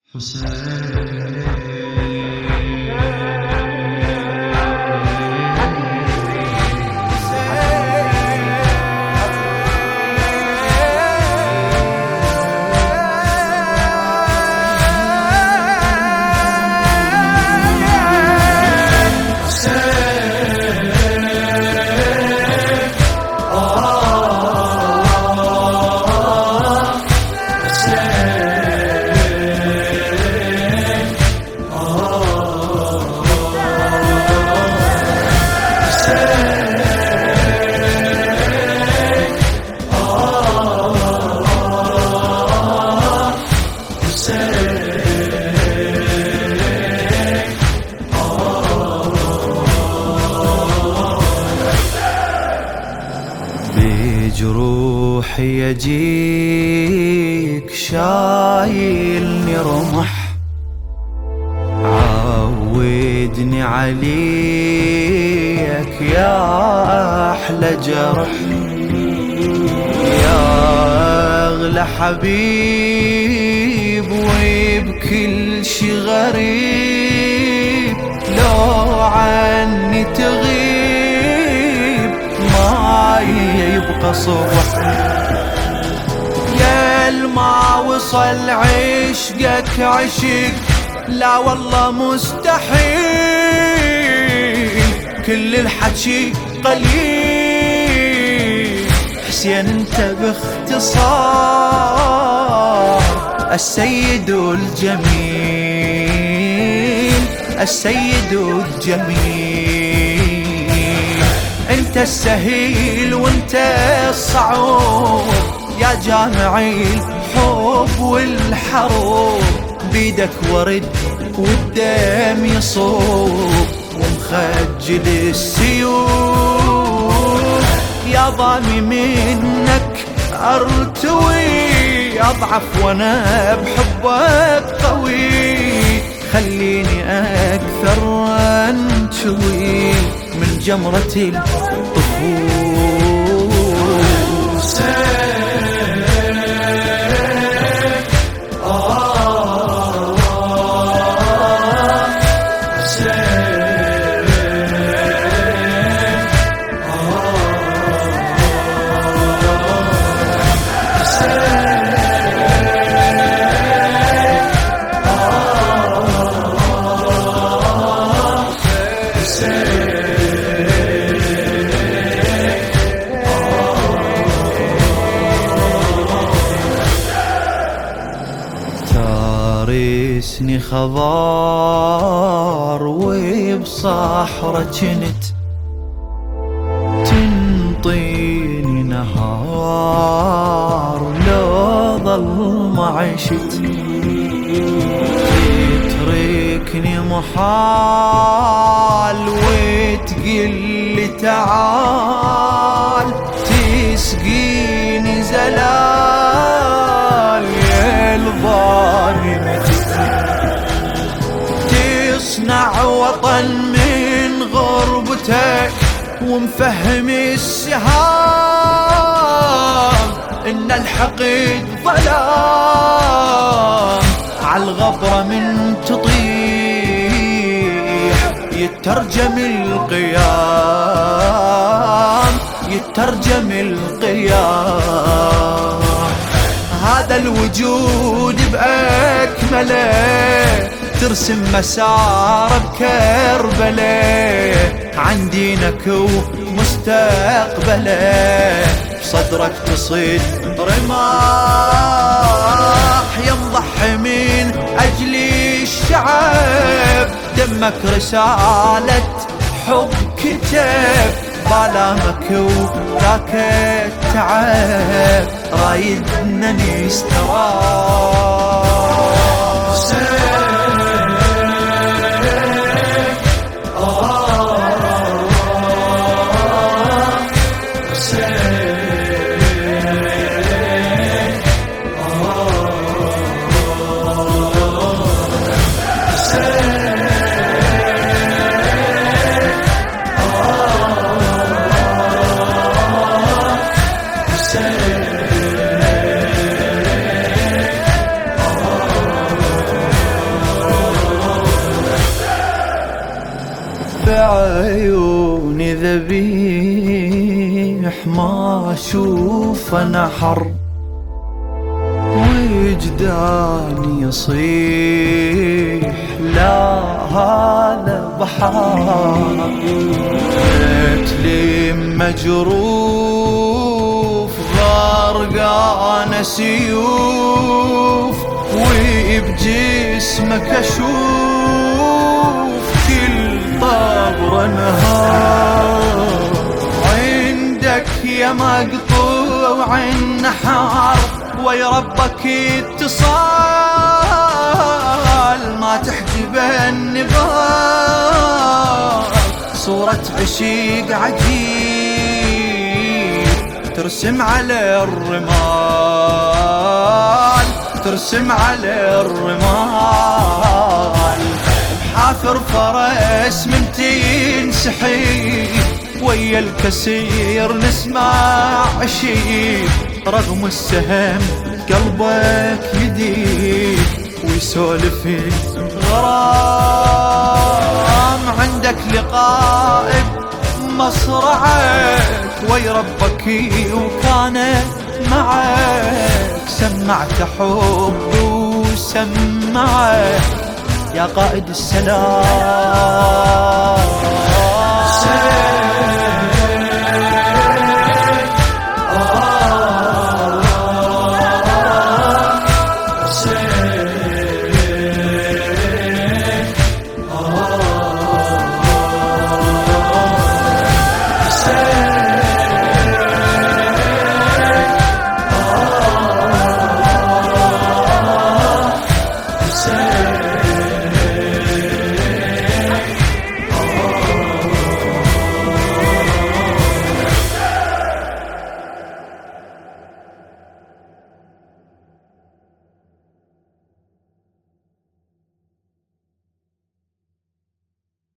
بجروحي يجيك شايلني رمح، عودني عليك يا أحلى جرح، يا أغلى حبيب وبكل شي غريب، لو عني تغيب ما يبقى صبح، يا ما وصل عشقك عشق، لا والله مستحيل، كل الحكي قليل، حسين انت باختصار السيد الجميل، السيد الجميل، انت السهيل وانت الصعوب، يا جامعي الحب والحروب، بيدك ورد والدم يصوب ومخجل السيوف، يا ضامي منك ارتوي، اضعف وانا بحبك قوي، خليني اكثر انشوي من جمرة الطفوف. تارسني خضار وبصحرة جنت، تنطيني نهار لو ظل ما عشت، تتركني محال وتقلي تعال، تسقيني زلال يا الظالمة، تصنع وطن من غربتك ومفهم السهام ان الحقد ظلام، عالغبرة من تطيح يترجم القيام، يترجم القيام، هذا الوجود بأكمله ترسم مسار بكربله، عن دينك ومستقبله بصدرك تصيد رماح، يا مضحي من أجل الشعب، دمك رسالة حب كتب، ظلامك وذاك التعب رايدنا نستراح. بعيوني ذبيح ما اشوف نحر، وجداني يصيح لا هذا بحار. قتلي مجروف غرقان سيوف، وبجسمك اشوف كل طبر نهار. عندك يا مقطوع النحار ويا ربك اتصال، ما تحجب النبال. صورة عشيق عجيب ترسم على الرمال، ترسم على الرمال. بحافر فرس من تنسحي ويا الكسير نسمع شيء، رغم السهم قلبك يديك ويسولف غرام. عندك لقائب مصرعك ويا ربك وكان معك، سمعت حب وسمعك يا قائد السلام. Say